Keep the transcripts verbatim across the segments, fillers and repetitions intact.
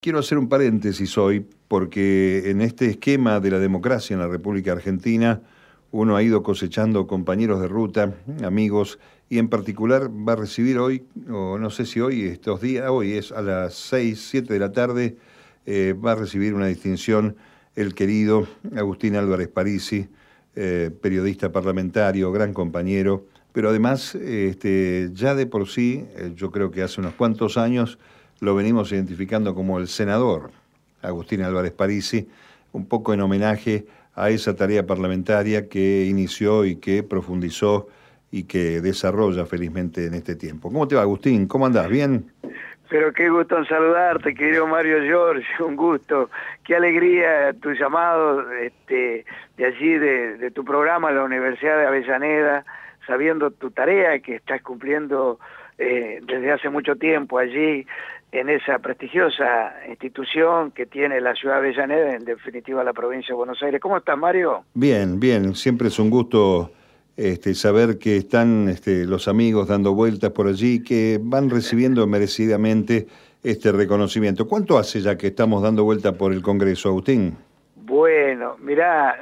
Quiero hacer un paréntesis hoy, porque en este esquema de la democracia en la República Argentina, uno ha ido cosechando compañeros de ruta, amigos, y en particular va a recibir hoy, o no sé si hoy, estos días, hoy es a las seis, siete de la tarde, eh, va a recibir una distinción el querido Agustín Álvarez Parisi, eh, periodista parlamentario, gran compañero, pero además, este, ya de por sí, eh, yo creo que hace unos cuantos años, lo venimos identificando como el senador Agustín Álvarez Parisi, un poco en homenaje a esa tarea parlamentaria que inició y que profundizó y que desarrolla felizmente en este tiempo. ¿Cómo te va, Agustín? ¿Cómo andás? ¿Bien? Pero qué gusto en saludarte, querido Mario George, un gusto. Qué alegría tu llamado este, de allí, de, de tu programa, la Universidad de Avellaneda, sabiendo tu tarea que estás cumpliendo eh, desde hace mucho tiempo allí, en esa prestigiosa institución que tiene la ciudad de Avellaneda, en definitiva la provincia de Buenos Aires. ¿Cómo estás, Mario? Bien, bien. Siempre es un gusto este, saber que están este, los amigos dando vueltas por allí, que van recibiendo merecidamente este reconocimiento. ¿Cuánto hace ya que estamos dando vuelta por el Congreso, Agustín? Bueno, mirá,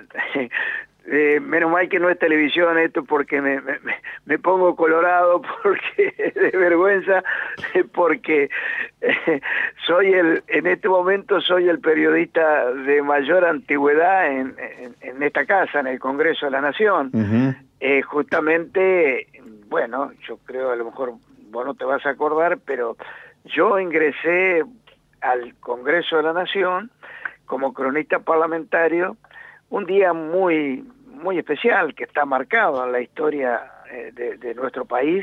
eh, menos mal que no es televisión esto, porque me, me, me pongo colorado, porque de vergüenza, porque eh, soy el, en este momento soy el periodista de mayor antigüedad en, en, en esta casa, en el Congreso de la Nación. Uh-huh. eh, justamente, bueno, yo creo, a lo mejor vos no te vas a acordar, pero yo ingresé al Congreso de la Nación como cronista parlamentario un día muy muy especial, que está marcado en la historia eh, de, de nuestro país,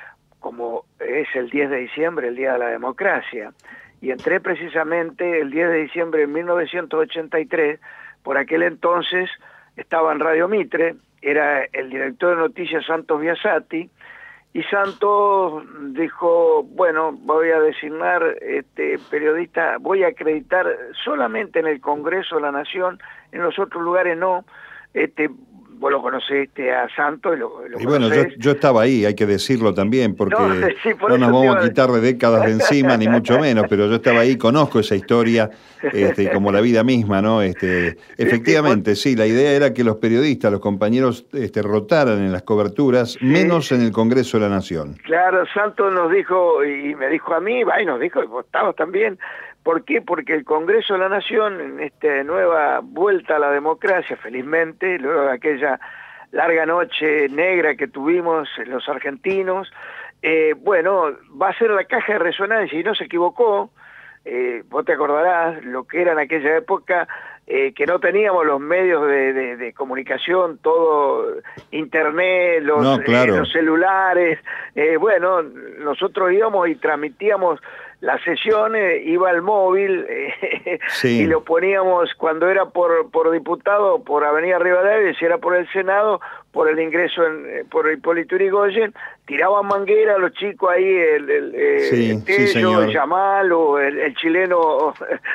como es el diez de diciembre, el Día de la Democracia. Y entré precisamente el diez de diciembre de mil novecientos ochenta y tres, por aquel entonces estaba en Radio Mitre, era el director de noticias Santos Biasati, y Santos dijo, bueno, voy a designar este periodista, voy a acreditar solamente en el Congreso de la Nación, en los otros lugares no. Este, vos lo conociste a Santos. Y, lo, lo y bueno, yo, yo estaba ahí, hay que decirlo también, porque no, sí, por no nos vamos a quitar de décadas de encima, ni mucho menos, pero yo estaba ahí, conozco esa historia, este, como la vida misma, ¿no? Este, efectivamente, sí, la idea era que los periodistas, los compañeros, este, rotaran en las coberturas, sí, menos en el Congreso de la Nación. Claro, Santos nos dijo, y me dijo a mí, y nos dijo, y vos estabas también. ¿Por qué? Porque el Congreso de la Nación, en esta nueva vuelta a la democracia, felizmente, luego de aquella larga noche negra que tuvimos los argentinos, eh, bueno, va a ser la caja de resonancia, y no se equivocó. Eh, vos te acordarás lo que era en aquella época, eh, que no teníamos los medios de, de, de comunicación, todo internet, los, no, claro. eh, los celulares. Eh, bueno, nosotros íbamos y transmitíamos las sesiones, iba al móvil eh, sí. y lo poníamos cuando era por por diputado, por Avenida Rivadavia, si era por el Senado, por el ingreso en, por Hipólito Yrigoyen, tiraban manguera los chicos ahí, el, el, sí, el Tello, sí, el Yamal, o el, el chileno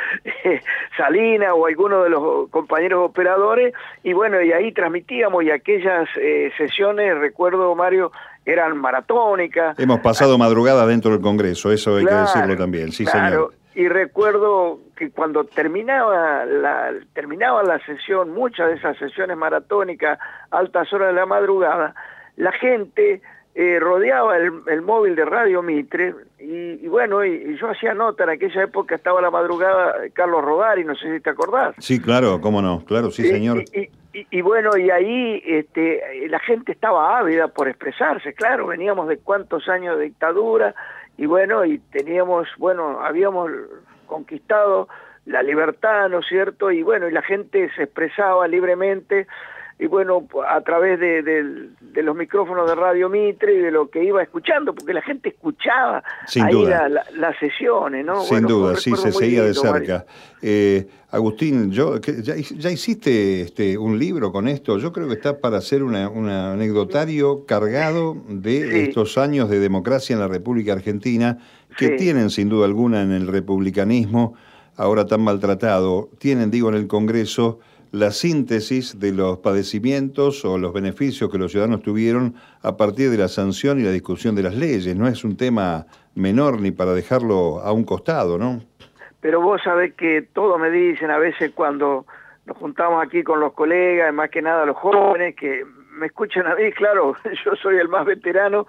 Salina, o alguno de los compañeros operadores, y bueno, y ahí transmitíamos, y aquellas eh, sesiones, recuerdo, Mario, eran maratónicas. Hemos pasado madrugada dentro del Congreso, eso hay claro, que decirlo también, sí, claro. señor. Y recuerdo que cuando terminaba la terminaba la sesión, muchas de esas sesiones maratónicas, altas horas de la madrugada, la gente eh, rodeaba el, el móvil de Radio Mitre, y, y bueno, y, y yo hacía nota, en aquella época estaba a la madrugada Carlos Rodari, no sé si te acordás. Sí, claro, cómo no, claro, sí, señor. Y, y, y, y bueno, y ahí este, la gente estaba ávida por expresarse, claro, veníamos de cuántos años de dictadura, y bueno, y teníamos, bueno, habíamos conquistado la libertad, ¿no es cierto? Y bueno, y la gente se expresaba libremente, y bueno, a través de, de, de los micrófonos de Radio Mitre y de lo que iba escuchando, porque la gente escuchaba Sin ahí duda. La, la, las sesiones, ¿no? Sin bueno, duda, sí, se seguía lindo, de cerca. Eh, Agustín, yo, ya, ya hiciste este, un libro con esto, yo creo que está para hacer una, un anecdotario cargado de sí. estos años de democracia en la República Argentina, que sí. tienen sin duda alguna en el republicanismo, ahora tan maltratado, tienen, digo, en el Congreso, la síntesis de los padecimientos o los beneficios que los ciudadanos tuvieron a partir de la sanción y la discusión de las leyes. No es un tema menor ni para dejarlo a un costado, ¿no? pero vos sabés que todos me dicen a veces cuando nos juntamos aquí con los colegas, más que nada los jóvenes, que me escuchan a mí, claro, yo soy el más veterano,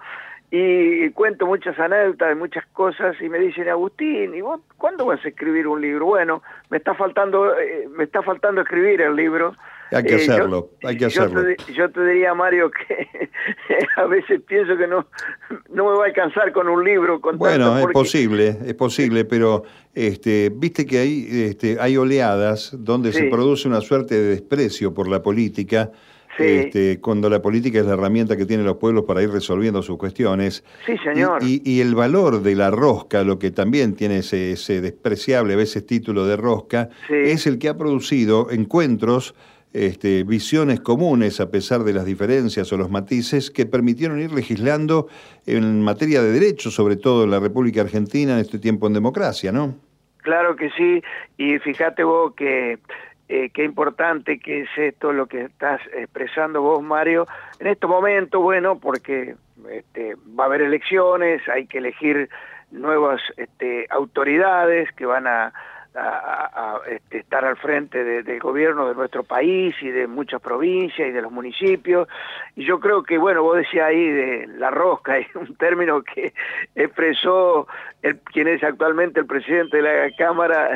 y cuento muchas anécdotas, muchas cosas, y me dicen, Agustín, ¿y vos cuándo vas a escribir un libro? Bueno, me está faltando, eh, me está faltando escribir el libro. Hay que eh, hacerlo, yo, hay que hacerlo. Yo te, yo te diría, Mario, que a veces pienso que no, no me va a alcanzar con un libro. Con bueno, tanto es porque... posible, es posible, pero este, viste que hay, este, hay oleadas donde sí. se produce una suerte de desprecio por la política. Sí. Este, cuando la política es la herramienta que tienen los pueblos para ir resolviendo sus cuestiones. Sí, señor. Y, y, y el valor de la rosca, lo que también tiene ese, ese despreciable a veces título de rosca, sí. es el que ha producido encuentros, este, visiones comunes a pesar de las diferencias o los matices que permitieron ir legislando en materia de derechos, sobre todo en la República Argentina en este tiempo en democracia, ¿no? Claro que sí, y fíjate vos que... Eh, qué importante que es esto lo que estás expresando vos, Mario, en estos momentos, bueno, porque este, va a haber elecciones, hay que elegir nuevas este, autoridades que van a, a, a, a este, estar al frente de, del gobierno de nuestro país y de muchas provincias y de los municipios, y yo creo que, bueno, vos decías ahí de la rosca, es un término que expresó el, quien es actualmente el presidente de la Cámara,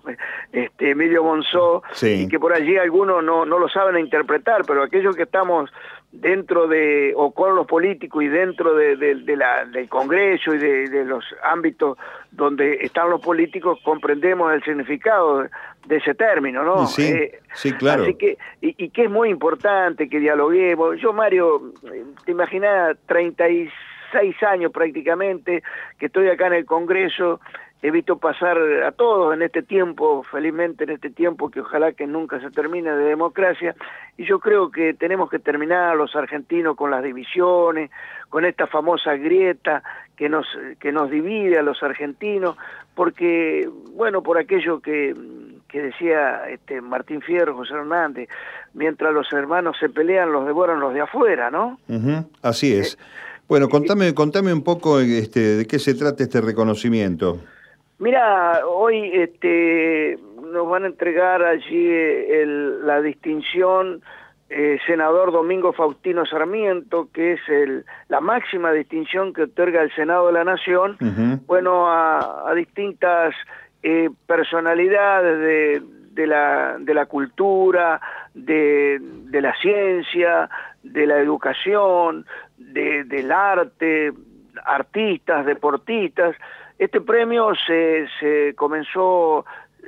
este Emilio Monzó, sí. y que por allí algunos no, no lo saben interpretar, pero aquellos que estamos dentro de, o con los políticos y dentro de, de, de la, del Congreso y de, de los ámbitos donde están los políticos, comprendemos el significado de, de ese término, ¿no? Sí, eh, sí, claro. Así que, y, y que es muy importante que dialoguemos. Yo, Mario, te imaginás, treinta y seis años prácticamente que estoy acá en el Congreso, he visto pasar a todos en este tiempo, felizmente en este tiempo que ojalá que nunca se termine de democracia, y yo creo que tenemos que terminar los argentinos con las divisiones, con esta famosa grieta que nos, que nos divide a los argentinos, porque, bueno, por aquello que, que decía este Martín Fierro, José Hernández, mientras los hermanos se pelean, los devoran los de afuera, ¿no? Uh-huh. Así es. Eh, Bueno, contame, contame un poco este, de qué se trata este reconocimiento. Mira, hoy este, nos van a entregar allí el, la distinción eh, senador Domingo Faustino Sarmiento, que es el, la máxima distinción que otorga el Senado de la Nación, uh-huh. bueno, a, a distintas eh, personalidades de, de, la, de la cultura, de, de la ciencia, de la educación, de, del arte, artistas, deportistas. Este premio se, se comenzó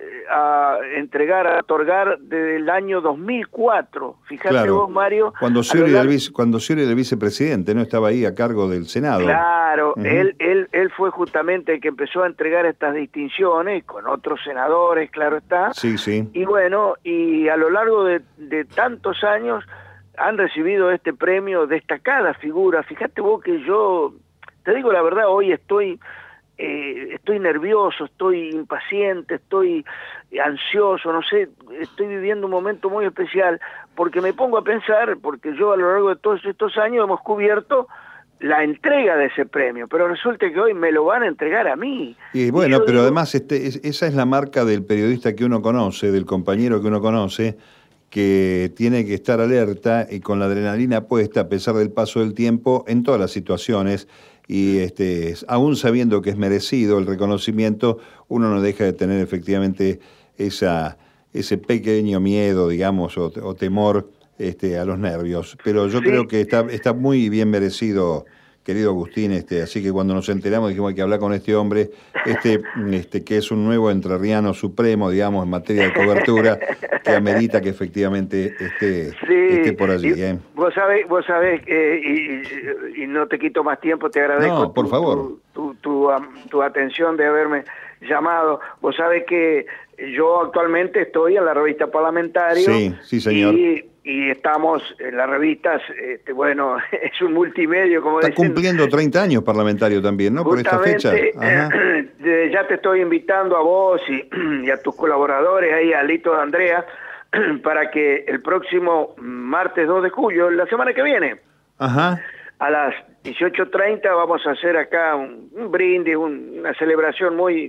a entregar, a otorgar desde el año dos mil cuatro. Fíjate claro, vos, Mario. Cuando Scioli era, vice, cuando Scioli era el vicepresidente, ¿no? Estaba ahí a cargo del Senado. Claro, uh-huh. él, él, él fue justamente el que empezó a entregar estas distinciones, con otros senadores, claro está. Sí, sí. Y bueno, y a lo largo de, de tantos años han recibido este premio destacada figura. Fíjate vos que yo, te digo la verdad, hoy estoy... Eh, estoy nervioso, estoy impaciente, estoy ansioso, no sé, estoy viviendo un momento muy especial, porque me pongo a pensar, porque yo a lo largo de todos estos años hemos cubierto la entrega de ese premio, pero resulta que hoy me lo van a entregar a mí. Y bueno, y pero digo... además este, es, esa es la marca del periodista que uno conoce, del compañero que uno conoce, que tiene que estar alerta y con la adrenalina puesta a pesar del paso del tiempo en todas las situaciones. Y este, aún sabiendo que es merecido el reconocimiento, uno no deja de tener efectivamente esa, ese pequeño miedo, digamos, o, o temor este, a los nervios. Pero yo sí. creo que está, está muy bien merecido, querido Agustín, este, así que cuando nos enteramos dijimos hay que hablar con este hombre, este, este, que es un nuevo entrerriano supremo, digamos, en materia de cobertura, que amerita que efectivamente esté, sí, esté por allí. Y, ¿eh? Vos sabés, vos sabés eh, y, y no te quito más tiempo, te agradezco no, por tu, favor. Tu, tu, tu, tu atención de haberme llamado. Vos sabés que yo actualmente estoy en la revista Parlamentario. Sí, sí, señor. Y, y estamos en las revistas, este, bueno, es un multimedio, como Está dicen. cumpliendo treinta años Parlamentario también, ¿no? Por esta fecha. Ajá. Eh, ya te estoy invitando a vos y, y a tus colaboradores, ahí a Lito de Andrea, para que el próximo martes dos de julio, la semana que viene, Ajá. a las dieciocho treinta vamos a hacer acá un, un brindis, un, una celebración muy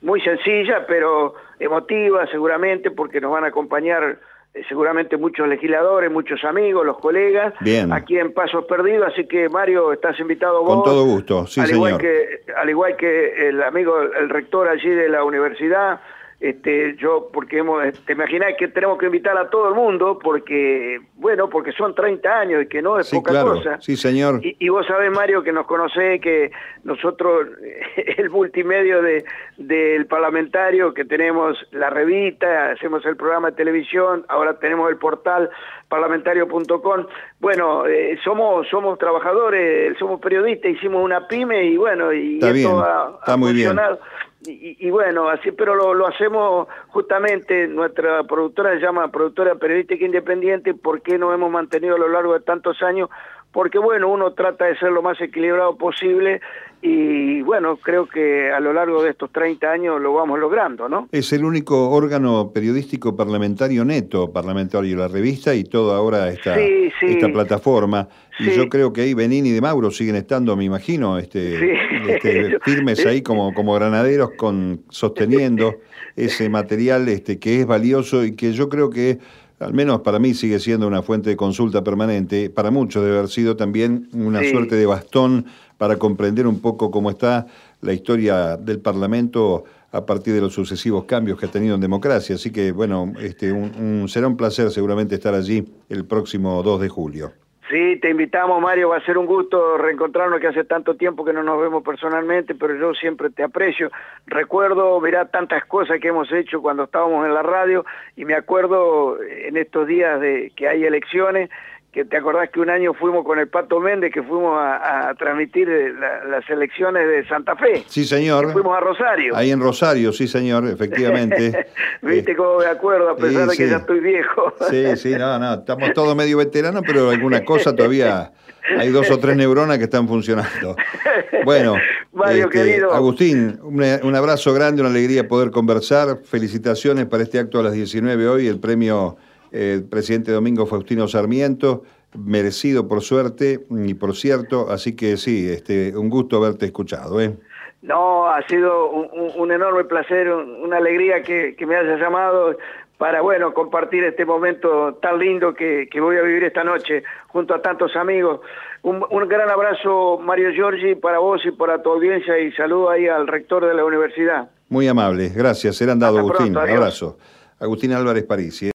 muy sencilla, pero emotiva seguramente, porque nos van a acompañar eh, seguramente muchos legisladores, muchos amigos, los colegas, Bien. aquí en Pasos Perdidos, así que Mario, estás invitado vos. Con todo gusto, sí al señor. Igual que, al igual que el amigo, el rector allí de la universidad, este, yo, porque hemos, te imaginás que tenemos que invitar a todo el mundo, porque, bueno, porque son treinta años y que no es Sí, poca claro. cosa. Sí, señor. Y, y vos sabés, Mario, que nos conocés, que nosotros, el multimedio de, del parlamentario, que tenemos la revista, hacemos el programa de televisión, ahora tenemos el portal parlamentario punto com, bueno, eh, somos somos trabajadores, somos periodistas, hicimos una pyme y bueno, y Está esto bien, ha, está ha muy bien. funcionado. Y, y bueno, así, pero lo, lo hacemos justamente, nuestra productora se llama Productora Periodística Independiente. ¿Por qué nos hemos mantenido a lo largo de tantos años? Porque bueno, uno trata de ser lo más equilibrado posible y bueno, creo que a lo largo de estos treinta años lo vamos logrando, ¿no? Es el único órgano periodístico parlamentario neto, parlamentario, la revista y todo ahora esta, sí, sí, esta plataforma. Y sí. yo creo que ahí Benín y de Mauro siguen estando, me imagino, este, Sí. este, firmes ahí como, como granaderos con, sosteniendo ese material este, que es valioso y que yo creo que al menos para mí sigue siendo una fuente de consulta permanente, para muchos debe haber sido también una Sí. suerte de bastón para comprender un poco cómo está la historia del Parlamento a partir de los sucesivos cambios que ha tenido en democracia. Así que, bueno, este, un, un, será un placer seguramente estar allí el próximo dos de julio. Sí, te invitamos, Mario, va a ser un gusto reencontrarnos, que hace tanto tiempo que no nos vemos personalmente, pero yo siempre te aprecio. Recuerdo, mirá, tantas cosas que hemos hecho cuando estábamos en la radio, y me acuerdo en estos días de que hay elecciones, que te acordás que un año fuimos con el Pato Méndez, que fuimos a, a transmitir la, las elecciones de Santa Fe. Sí, señor. Que fuimos a Rosario. Ahí en Rosario, sí, señor, efectivamente. Viste eh, cómo me acuerdo, a pesar sí, de que sí. ya estoy viejo. Sí, sí, no, no, estamos todos medio veteranos, pero alguna cosa todavía, hay dos o tres neuronas que están funcionando. Bueno, Mario, este, querido. Agustín, un, un abrazo grande, una alegría poder conversar. Felicitaciones para este acto a las diecinueve hoy, el premio eh, presidente Domingo Faustino Sarmiento, merecido por suerte y por cierto, así que sí, este, un gusto haberte escuchado, ¿eh? No, ha sido un, un enorme placer, una alegría que, que me hayas llamado para, bueno, compartir este momento tan lindo que, que voy a vivir esta noche junto a tantos amigos. Un, un gran abrazo, Mario Giorgi, para vos y para tu audiencia, y saludo ahí al rector de la universidad. Muy amable, gracias, serán dado, Agustín. Pronto, abrazo. Agustín Álvarez Parisi.